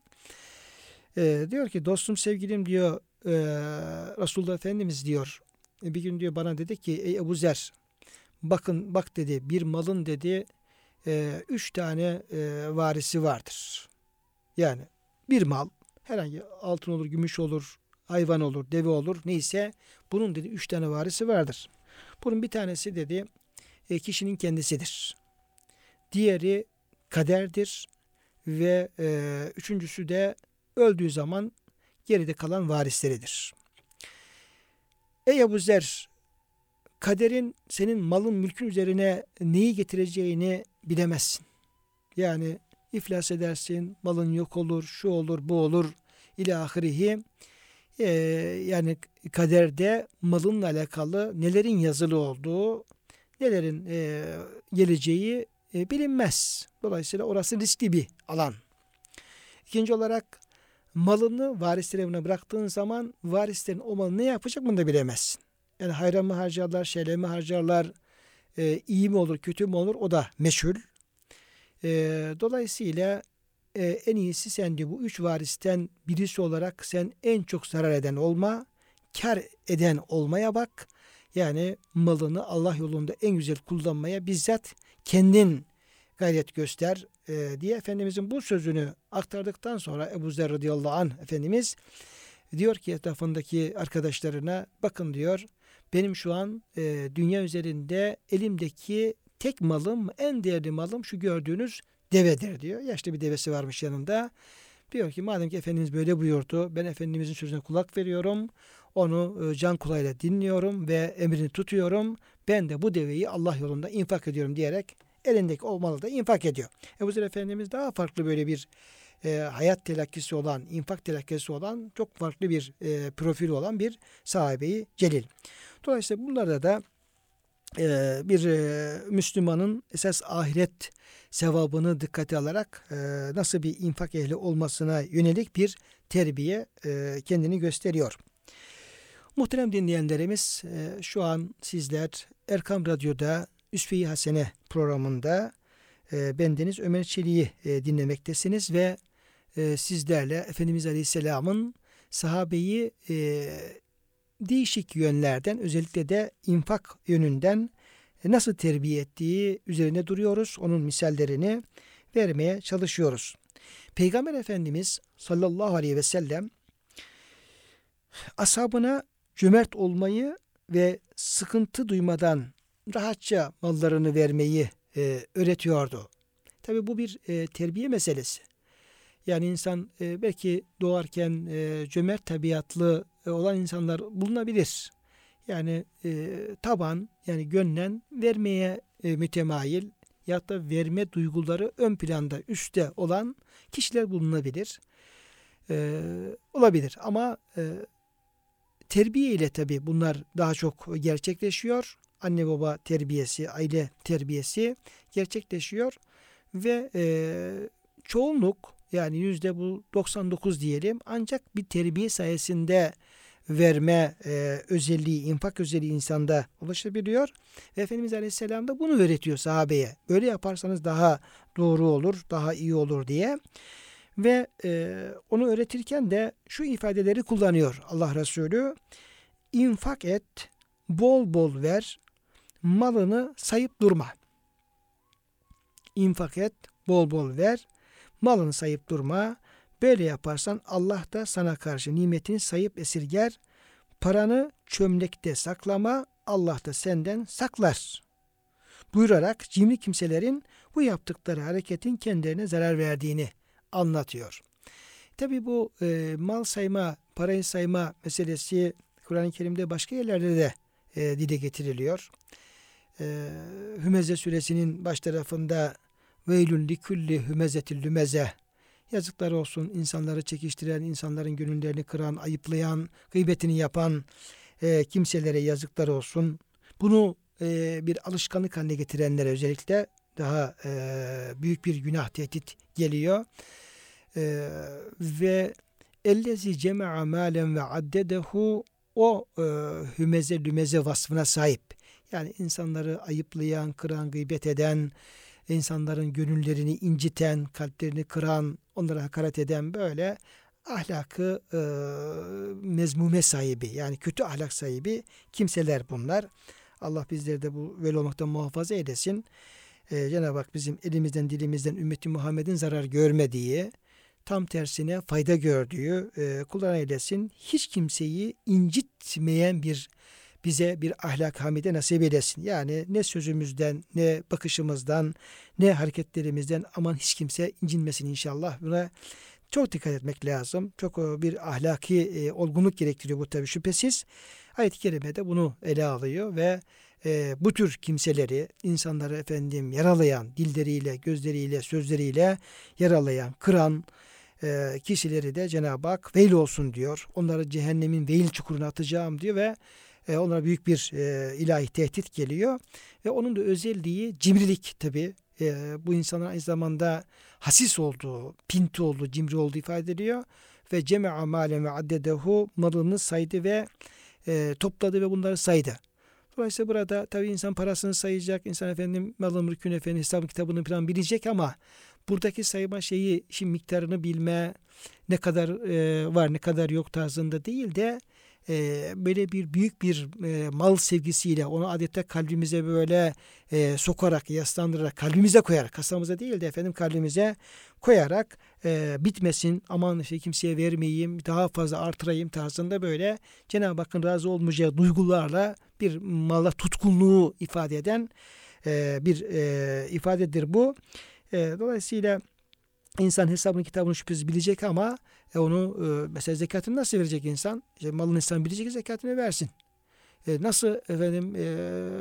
E, diyor ki dostum, sevgilim diyor, e, Resulullah Efendimiz diyor, e, bir gün diyor bana dedi ki ey Ebu Zer, bakın bak dedi, bir malın dedi e, üç tane e, varisi vardır. Yani bir mal, herhangi altın olur, gümüş olur, hayvan olur, deve olur, neyse bunun dedi üç tane varisi vardır. Bunun bir tanesi dedi e, kişinin kendisidir. Diğeri kaderdir ve e, üçüncüsü de öldüğü zaman geride kalan varisleridir. Ey Ebu Zer, kaderin senin malın mülkün üzerine neyi getireceğini bilemezsin. Yani iflas edersin, malın yok olur, şu olur, bu olur, ilahirihi. Ee, yani kaderde malınla alakalı nelerin yazılı olduğu, nelerin e, geleceği e, bilinmez. Dolayısıyla orası riskli bir alan. İkinci olarak malını varislerine bıraktığın zaman varislerin o malı ne yapacak bunu da bilemezsin. Yani hayra mı harcarlar, şerre mi harcarlar, e, iyi mi olur, kötü mü olur, o da meçhul. E, dolayısıyla e, en iyisi sen diyor bu üç varisten birisi olarak sen en çok zarar eden olma, kar eden olmaya bak. Yani malını Allah yolunda en güzel kullanmaya bizzat kendin gayret göster e, diye Efendimizin bu sözünü aktardıktan sonra Ebu Zer radıyallahu anh Efendimiz diyor ki etrafındaki arkadaşlarına, bakın diyor, benim şu an e, dünya üzerinde elimdeki tek malım, en değerli malım şu gördüğünüz devedir diyor. Yaşlı bir devesi varmış yanında. Diyor ki madem ki Efendimiz böyle buyurdu, ben Efendimizin sözüne kulak veriyorum. Onu can kulağıyla dinliyorum ve emrini tutuyorum. Ben de bu deveyi Allah yolunda infak ediyorum diyerek elindeki o malı da infak ediyor. Ebu Zer Efendimiz daha farklı böyle bir e, hayat telakkisi olan, infak telakkisi olan, çok farklı bir e, profili olan bir sahabeyi celil. Dolayısıyla bunlarda da e, bir e, Müslümanın esas ahiret sevabını dikkate alarak e, nasıl bir infak ehli olmasına yönelik bir terbiye e, kendini gösteriyor. Muhterem dinleyenlerimiz, e, şu an sizler Erkam Radyo'da Üsve-i Hasene programında e, bendeniz Ömer Çelik'i e, dinlemektesiniz ve e, sizlerle Efendimiz Aleyhisselam'ın sahabeyi e, değişik yönlerden, özellikle de infak yönünden e, nasıl terbiye ettiği üzerine duruyoruz. Onun misallerini vermeye çalışıyoruz. Peygamber Efendimiz sallallahu aleyhi ve sellem ashabına cömert olmayı ve sıkıntı duymadan rahatça mallarını vermeyi e, öğretiyordu. Tabi bu bir e, terbiye meselesi. Yani insan e, belki doğarken e, cömert tabiatlı e, olan insanlar bulunabilir. Yani e, taban, yani gönlen vermeye e, mütemayil ya da verme duyguları ön planda, üstte olan kişiler bulunabilir. E, olabilir ama e, terbiye ile tabi bunlar daha çok gerçekleşiyor. Anne baba terbiyesi, aile terbiyesi gerçekleşiyor ve e, çoğunluk, yani yüzde bu doksan dokuz diyelim, ancak bir terbiye sayesinde verme e, özelliği, infak özelliği insanda ulaşabiliyor. Ve Efendimiz Aleyhisselam da bunu öğretiyor sahabeye. Böyle yaparsanız daha doğru olur, daha iyi olur diye. Ve e, onu öğretirken de şu ifadeleri kullanıyor Allah Resulü. İnfak et, bol bol ver, malını sayıp durma. İnfak et, bol bol ver, malını sayıp durma. Böyle yaparsan Allah da sana karşı nimetini sayıp esirger. Paranı çömlekte saklama, Allah da senden saklar. Buyurarak cimri kimselerin bu yaptıkları hareketin kendilerine zarar verdiğini anlatıyor. Tabi bu e, mal sayma, parayı sayma meselesi Kur'an-ı Kerim'de başka yerlerde de e, dile getiriliyor. E, Hümeze suresinin baş tarafında veylün likulli hümezetil lümeze, yazıklar olsun insanları çekiştiren, insanların gönüllerini kıran, ayıplayan, gıybetini yapan e, kimselere yazıklar olsun. Bunu e, bir alışkanlık haline getirenlere özellikle daha e, büyük bir günah, tehdit geliyor. E, ve ellezi cema'a malen ve addedehu, o e, hümeze lümeze vasfına sahip. Yani insanları ayıplayan, kıran, gıybet eden, insanların gönüllerini inciten, kalplerini kıran, onlara hakaret eden, böyle ahlakı e, mezmume sahibi, yani kötü ahlak sahibi kimseler bunlar. Allah bizleri de bu böyle olmaktan muhafaza eylesin. Ee, Cenab-ı Hak bizim elimizden, dilimizden ümmeti Muhammed'in zarar görmediği, tam tersine fayda gördüğü e, kullarına eylesin. Hiç kimseyi incitmeyen bir, bize bir ahlak hamide nasip eylesin. Yani ne sözümüzden, ne bakışımızdan, ne hareketlerimizden aman hiç kimse incinmesin inşallah. Buna çok dikkat etmek lazım. Çok bir ahlaki e, olgunluk gerektiriyor bu tabii, şüphesiz. Ayet-i Kerime de bunu ele alıyor ve e, bu tür kimseleri, insanları efendim yaralayan, dilleriyle, gözleriyle, sözleriyle yaralayan, kıran e, kişileri de Cenab-ı Hak veil olsun diyor. Onları cehennemin veil çukuruna atacağım diyor ve e, onlara büyük bir e, ilahi tehdit geliyor. Ve onun da özelliği cimrilik tabii. E, bu insanın aynı zamanda hasis olduğu, pinti olduğu, cimri olduğu ifade ediliyor. Ve cema'a malen ve addedehu, malını saydı ve e, topladı ve bunları saydı. Dolayısıyla burada tabii insan parasını sayacak, insan efendim malın mülkün efendim hesabı kitabını falan bilecek ama buradaki sayma şeyi, şimdi miktarını bilme, ne kadar e, var ne kadar yok tarzında değil de e, böyle bir büyük bir e, mal sevgisiyle onu adeta kalbimize böyle e, sokarak, yaslandırarak, kalbimize koyarak, kasamıza değil de efendim kalbimize koyarak e, bitmesin, aman şey kimseye vermeyeyim, daha fazla artırayım tarzında böyle Cenab-ı Hakk'ın razı olmayacağı duygularla bir mala tutkunluğu ifade eden e, bir e, ifadedir bu. E, dolayısıyla İnsan hesabını kitabını şüphesiz bilecek ama e, onu e, mesela zekatını nasıl verecek insan? İşte malın insan bilecek, zekatını versin. E, nasıl efendim e,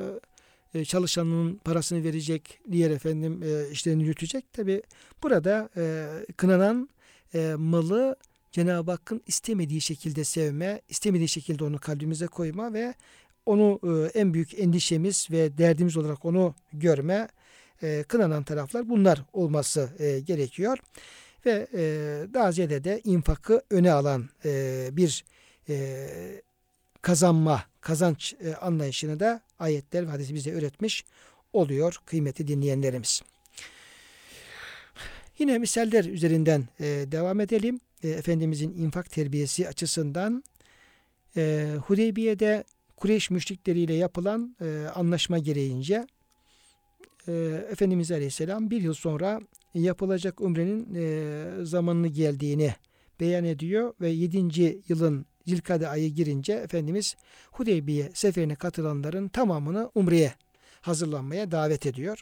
e, çalışanın parasını verecek, diğer efendim e, işlerini yürütecek? Tabi burada e, kınanan e, malı Cenab-ı Hakk'ın istemediği şekilde sevme, istemediği şekilde onu kalbimize koyma ve onu e, en büyük endişemiz ve derdimiz olarak onu görme. E, kınanan taraflar bunlar olması e, gerekiyor. Ve e, daha ziyade de infakı öne alan e, bir e, kazanma, kazanç e, anlayışını da ayetler ve hadisi bize öğretmiş oluyor kıymetli dinleyenlerimiz. Yine misaller üzerinden e, devam edelim. E, Efendimizin infak terbiyesi açısından e, Hudeybiye'de Kureyş müşrikleriyle yapılan e, anlaşma gereğince e, Efendimiz Aleyhisselam bir yıl sonra yapılacak umrenin e, zamanını geldiğini beyan ediyor ve yedinci yılın Zilkade ayı girince Efendimiz Hudeybiye seferine katılanların tamamını umreye hazırlanmaya davet ediyor.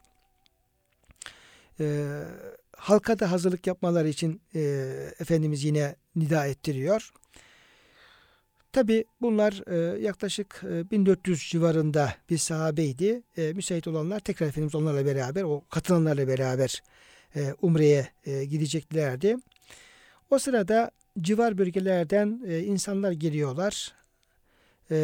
E, halka da hazırlık yapmaları için e, Efendimiz yine nida ettiriyor. Tabi bunlar e, yaklaşık e, bin dört yüz civarında bir sahabeydi. E, müsait olanlar tekrar Efendimiz onlarla beraber, o katılanlarla beraber e, umreye e, gideceklerdi. O sırada civar bölgelerden e, insanlar geliyorlar e,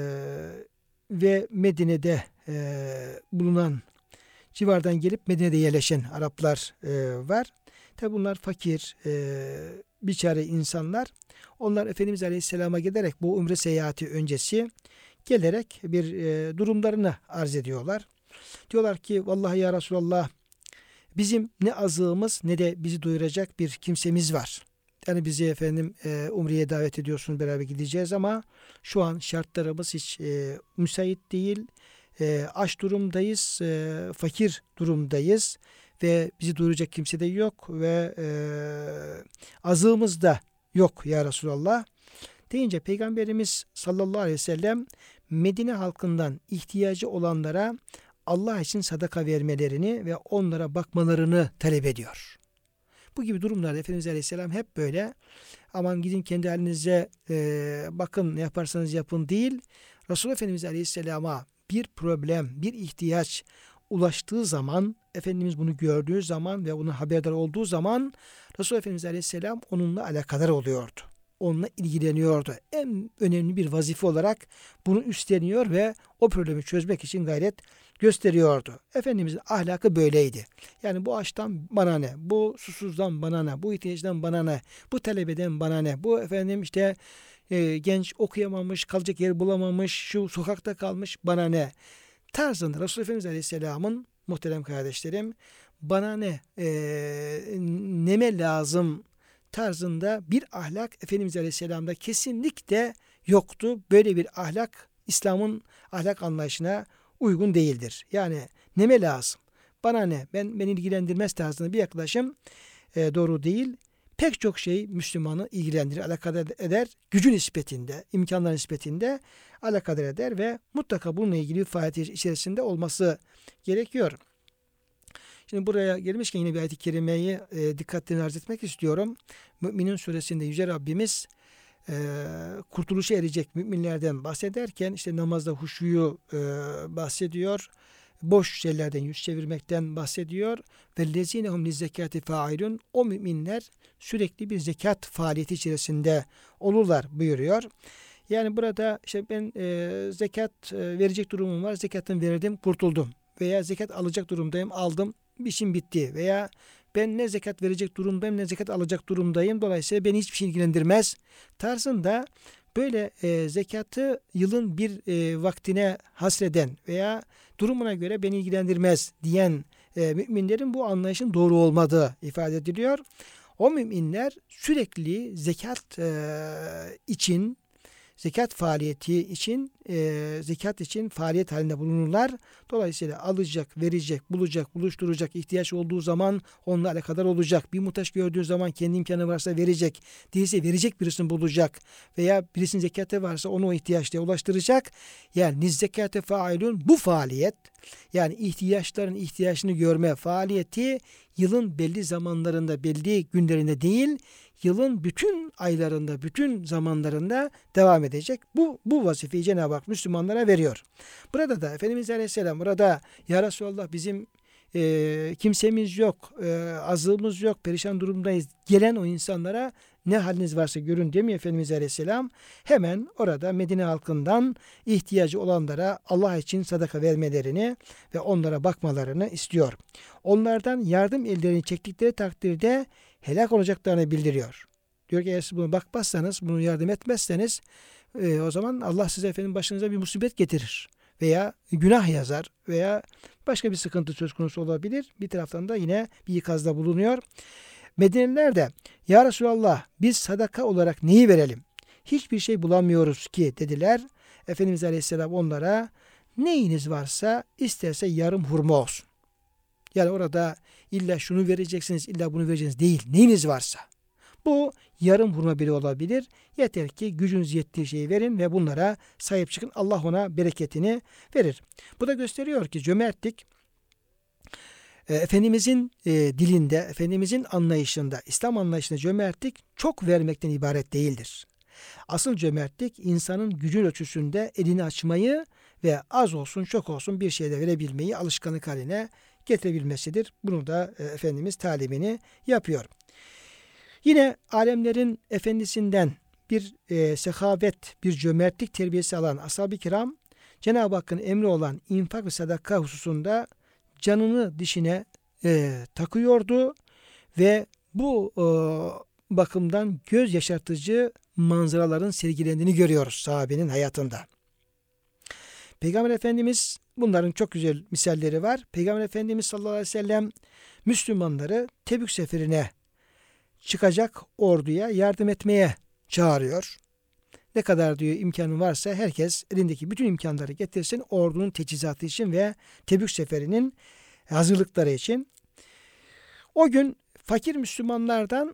ve Medine'de e, bulunan, civardan gelip Medine'de yerleşen Araplar e, var. Tabi bunlar fakir, e, biçare insanlar. Onlar Efendimiz Aleyhisselam'a giderek bu umre seyahati öncesi gelerek bir e, durumlarını arz ediyorlar. Diyorlar ki vallahi ya Resulallah, bizim ne azığımız ne de bizi doyuracak bir kimsemiz var. Yani bizi efendim e, umreye davet ediyorsunuz, beraber gideceğiz ama şu an şartlarımız hiç e, müsait değil. E, aç durumdayız, e, fakir durumdayız ve bizi doyuracak kimse de yok ve e, azığımız da yok ya Resulallah deyince Peygamberimiz sallallahu aleyhi ve sellem Medine halkından ihtiyacı olanlara Allah için sadaka vermelerini ve onlara bakmalarını talep ediyor. Bu gibi durumlarda Efendimiz Aleyhisselam hep böyle aman gidin kendi halinize e, bakın ne yaparsanız yapın değil. Resulullah Efendimiz Aleyhisselam'a bir problem, bir ihtiyaç ulaştığı zaman, Efendimiz bunu gördüğü zaman ve bunun haberdar olduğu zaman Resulullah Efendimiz Aleyhisselam onunla alakadar oluyordu. Onunla ilgileniyordu. En önemli bir vazife olarak bunu üstleniyor ve o problemi çözmek için gayret gösteriyordu. Efendimizin ahlakı böyleydi. Yani bu açtan bana ne, bu susuzdan bana ne, bu ihtiyaçtan bana ne, bu talebeden bana ne, bu efendim işte e, genç okuyamamış, kalacak yer bulamamış, şu sokakta kalmış bana ne tarzında Resulullah Efendimiz Aleyhisselam'ın, muhterem kardeşlerim, bana ne, e, neme lazım tarzında bir ahlak Efendimiz Aleyhisselam'da kesinlikle yoktu. Böyle bir ahlak İslam'ın ahlak anlayışına uygun değildir. Yani neme lazım, bana ne, ben beni ilgilendirmez tarzında bir yaklaşım e, doğru değil. Pek çok şey Müslümanı ilgilendirir, alakadar eder. Gücü nispetinde, imkanlar nispetinde alakadar eder ve mutlaka bununla ilgili bir faaliyet içerisinde olması gerekiyor. Şimdi buraya gelmişken yine bir ayet-i kerimeyi e, dikkatlerini arz etmek istiyorum. Mü'minun suresinde Yüce Rabbimiz e, kurtuluşa erecek müminlerden bahsederken işte namazda huşuyu e, bahsediyor. Boş şeylerden yüz çevirmekten bahsediyor. Ve lezinehum lizzekati failun, o müminler sürekli bir zekat faaliyeti içerisinde olurlar buyuruyor. Yani burada işte ben e, zekat e, verecek durumum var, zekatını verdim, kurtuldum. Veya zekat alacak durumdayım, aldım, işim bitti. Veya ben ne zekat verecek durumdayım ne zekat alacak durumdayım, dolayısıyla beni hiçbir şey ilgilendirmez tarzında böyle e, zekatı yılın bir e, vaktine hasreden veya durumuna göre beni ilgilendirmez diyen e, müminlerin bu anlayışın doğru olmadığı ifade ediliyor. O müminler sürekli zekat e, için, zekat faaliyeti için, e, zekat için faaliyet halinde bulunurlar. Dolayısıyla alacak, verecek, bulacak, buluşturacak, ihtiyaç olduğu zaman onunla alakadar olacak. Bir muhtaç gördüğü zaman kendi imkanı varsa verecek, değilse verecek birisini bulacak veya birisinin zekatı varsa onu o ihtiyaçlara ulaştıracak. Yani nizzekate failun, bu faaliyet, yani ihtiyaçların ihtiyaçını görme faaliyeti yılın belli zamanlarında, belli günlerinde değil, yılın bütün aylarında, bütün zamanlarında devam edecek. Bu bu vazifeyi Cenab-ı Hak Müslümanlara veriyor. Burada da Efendimiz Aleyhisselam burada ya Resulallah bizim e, kimsemiz yok, e, azığımız yok, perişan durumdayız. Gelen o insanlara ne haliniz varsa görün demiyor Efendimiz Aleyhisselam. Hemen orada Medine halkından ihtiyacı olanlara Allah için sadaka vermelerini ve onlara bakmalarını istiyor. Onlardan yardım ellerini çektikleri takdirde helak olacaklarını bildiriyor. Diyor ki eğer siz bunu bakmazsanız, bunu yardım etmezseniz e, o zaman Allah size efendim başınıza bir musibet getirir. Veya günah yazar veya başka bir sıkıntı söz konusu olabilir. Bir taraftan da yine bir ikazda bulunuyor. Medineliler de ya Resulallah biz sadaka olarak neyi verelim? Hiçbir şey bulamıyoruz ki dediler. Efendimiz Aleyhisselam onlara neyiniz varsa isterse yarım hurma olsun. Yani orada illa şunu vereceksiniz, illa bunu vereceksiniz değil. Neyiniz varsa. Bu yarım hurma bile olabilir. Yeter ki gücünüz yettiği şeyi verin ve bunlara sahip çıkın. Allah ona bereketini verir. Bu da gösteriyor ki cömertlik e, Efendimizin e, dilinde, Efendimizin anlayışında, İslam anlayışında cömertlik çok vermekten ibaret değildir. Asıl cömertlik insanın gücün ölçüsünde elini açmayı ve az olsun çok olsun bir şeyde verebilmeyi alışkanlık haline getirebilmesidir. Bunu da e, Efendimiz talimini yapıyor. Yine alemlerin efendisinden bir e, sehavet, bir cömertlik terbiyesi alan ashab-ı kiram, Cenab-ı Hakk'ın emri olan infak ve sadaka hususunda canını dişine e, takıyordu ve bu e, bakımdan göz yaşartıcı manzaraların sergilendiğini görüyoruz sahabenin hayatında. Peygamber Efendimiz, bunların çok güzel misalleri var. Peygamber Efendimiz sallallahu aleyhi ve sellem Müslümanları Tebük seferine çıkacak orduya yardım etmeye çağırıyor. Ne kadar diyor imkanı varsa herkes elindeki bütün imkanları getirsin ordunun teçhizatı için ve Tebük seferinin hazırlıkları için. O gün fakir Müslümanlardan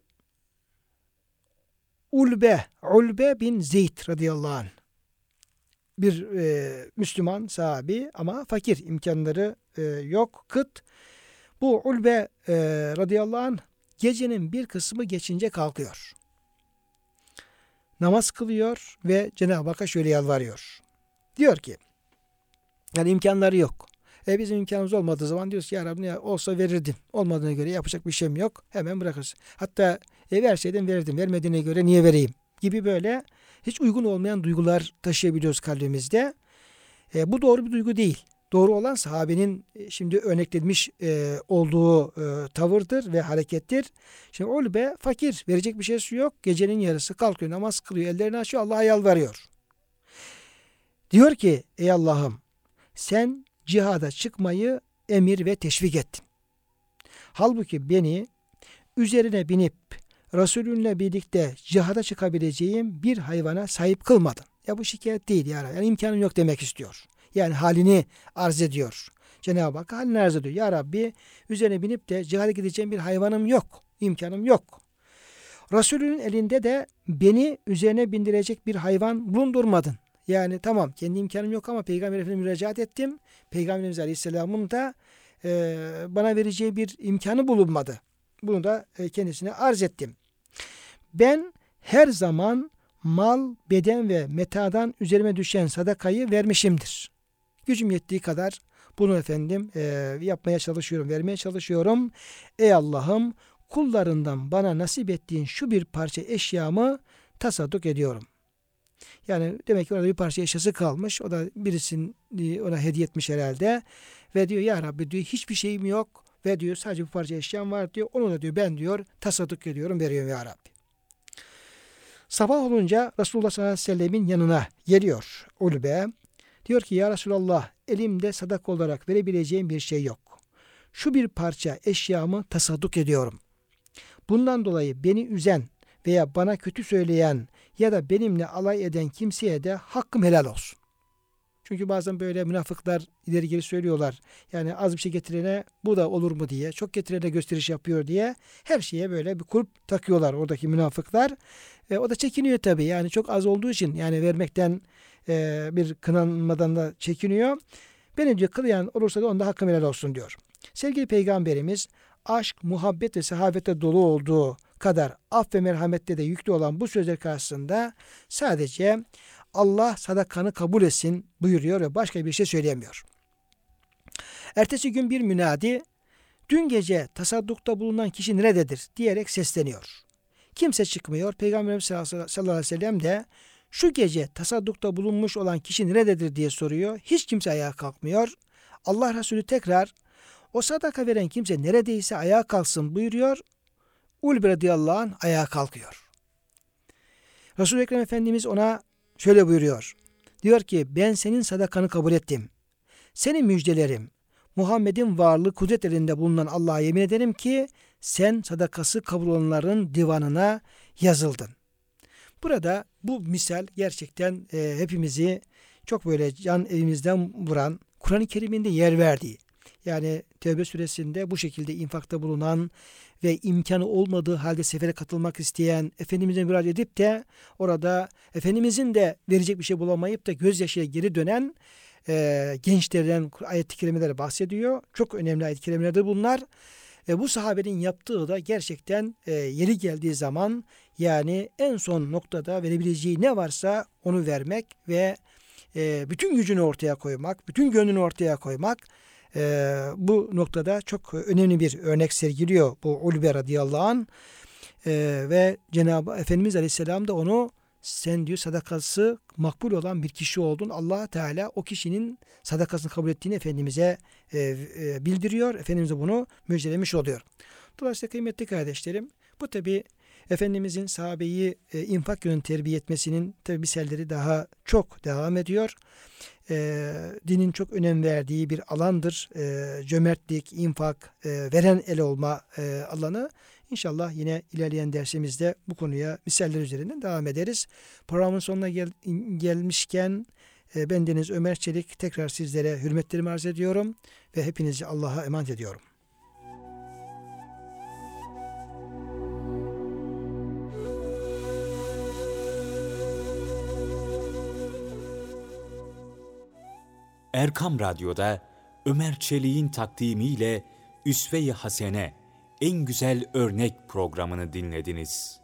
Ulbe, Ulbe bin Zeyd radıyallahu anh bir e, Müslüman sahabi ama fakir, imkanları e, yok, kıt. Bu Ulbe e, radıyallahu anh gecenin bir kısmı geçince kalkıyor. Namaz kılıyor ve Cenab-ı Hakk'a şöyle yalvarıyor. Diyor ki, yani imkanları yok. E bizim imkanımız olmadığı zaman diyoruz ki ya Rabbi ya olsa verirdim. Olmadığına göre yapacak bir şeyim yok. Hemen bırakırız. Hatta e, verseydim verirdim. Vermediğine göre niye vereyim? Gibi böyle hiç uygun olmayan duygular taşıyabiliyoruz kalbimizde. E, bu doğru bir duygu değil. Doğru olan sahabenin şimdi örneklenmiş e, olduğu e, tavırdır ve harekettir. Şimdi Ulbe fakir, verecek bir şeysi yok. Gecenin yarısı kalkıyor, namaz kılıyor, ellerini açıyor, Allah'a yalvarıyor. Diyor ki ey Allah'ım sen cihada çıkmayı emir ve teşvik ettin. Halbuki beni üzerine binip Resulünle birlikte cihada çıkabileceğim bir hayvana sahip kılmadın. Ya bu şikayet değil ya. Yani imkanım yok demek istiyor. Yani halini arz ediyor. Cenab-ı Hak halini arz ediyor. Ya Rabbi üzerine binip de cihada gideceğim bir hayvanım yok. İmkanım yok. Resulünün elinde de beni üzerine bindirecek bir hayvan bulundurmadın. Yani tamam kendi imkanım yok ama Peygamber Efendimiz'e müracaat ettim. Peygamberimiz Aleyhisselam'ın da e, bana vereceği bir imkanı bulunmadı. Bunu da e, kendisine arz ettim. Ben her zaman mal, beden ve metadan üzerime düşen sadakayı vermişimdir. Gücüm yettiği kadar bunu efendim e, yapmaya çalışıyorum, vermeye çalışıyorum. Ey Allah'ım kullarından bana nasip ettiğin şu bir parça eşyamı tasadduk ediyorum. Yani demek ki orada bir parça eşyası kalmış. O da birisinin ona hediye etmiş herhalde. Ve diyor ya Rabbi diyor hiçbir şeyim yok. Ve diyor sadece bu parça eşyam var diyor. Onu da diyor ben diyor tasadduk ediyorum, veriyorum ya Rabbi. Sabah olunca Resulullah sallallahu aleyhi ve sellemin yanına geliyor Ulbe. Diyor ki ya Resulallah elimde sadaka olarak verebileceğim bir şey yok. Şu bir parça eşyamı tasadduk ediyorum. Bundan dolayı beni üzen veya bana kötü söyleyen ya da benimle alay eden kimseye de hakkım helal olsun. Çünkü bazen böyle münafıklar ileri geri söylüyorlar. Yani az bir şey getirene bu da olur mu diye, çok getirene gösteriş yapıyor diye her şeye böyle bir kulp takıyorlar oradaki münafıklar. E, o da çekiniyor tabii. Yani çok az olduğu için yani vermekten e, bir kınanmadan da çekiniyor. Beni diyor kılayan olursa da onda hakkım helal olsun diyor. Sevgili Peygamberimiz aşk, muhabbet ve sehavete dolu olduğu kadar af ve merhamette de yüklü olan bu sözler karşısında sadece Allah sadakanı kabul etsin buyuruyor ve başka bir şey söyleyemiyor. Ertesi gün bir münadi dün gece tasaddukta bulunan kişi nerededir diyerek sesleniyor. Kimse çıkmıyor. Peygamberimiz sallallahu aleyhi ve sellem de şu gece tasaddukta bulunmuş olan kişi nerededir diye soruyor. Hiç kimse ayağa kalkmıyor. Allah Resulü tekrar o sadaka veren kimse neredeyse ayağa kalksın buyuruyor. Ulbe radıyallahu anh ayağa kalkıyor. Resul-i Ekrem Efendimiz ona şöyle buyuruyor. Diyor ki ben senin sadakanı kabul ettim. Seni müjdelerim. Muhammed'in varlığı kudret elinde bulunan Allah'a yemin ederim ki sen sadakası kabul olanların divanına yazıldın. Burada bu misal gerçekten e, hepimizi çok böyle can evimizden vuran, Kur'an-ı Kerim'in de yer verdiği, yani Tevbe suresinde bu şekilde infakta bulunan ve imkanı olmadığı halde sefere katılmak isteyen Efendimiz'e müracaat edip de orada Efendimiz'in de verecek bir şey bulamayıp da gözyaşıyla geri dönen e, gençlerden ayet-i kerimeleri bahsediyor. Çok önemli ayet-i kerimelerdir bunlar. E, bu sahabenin yaptığı da gerçekten e, yeri geldiği zaman, yani en son noktada verebileceği ne varsa onu vermek ve e, bütün gücünü ortaya koymak, bütün gönlünü ortaya koymak, e, bu noktada çok önemli bir örnek sergiliyor bu Ulbe radıyallahu anh. E, ve Cenab-ı Efendimiz aleyhisselam da onu, sen diyor sadakası makbul olan bir kişi oldun. Allah Teala o kişinin sadakasını kabul ettiğini Efendimiz'e e, e, bildiriyor. Efendimiz'e bunu müjdelemiş oluyor. Dolayısıyla kıymetli kardeşlerim, bu tabi Efendimiz'in sahabeyi e, infak yönünü terbiye etmesinin tabi misalleri daha çok devam ediyor. E, dinin çok önem verdiği bir alandır. E, cömertlik, infak, e, veren el olma e, alanı. İnşallah yine ilerleyen dersimizde bu konuya misaller üzerinden devam ederiz. Programın sonuna gel, gelmişken e, bendeniz Ömer Çelik tekrar sizlere hürmetlerimi arz ediyorum ve hepinizi Allah'a emanet ediyorum. Erkam Radyo'da Ömer Çelik'in takdimiyle Üsve-i Hasene, en güzel örnek programını dinlediniz.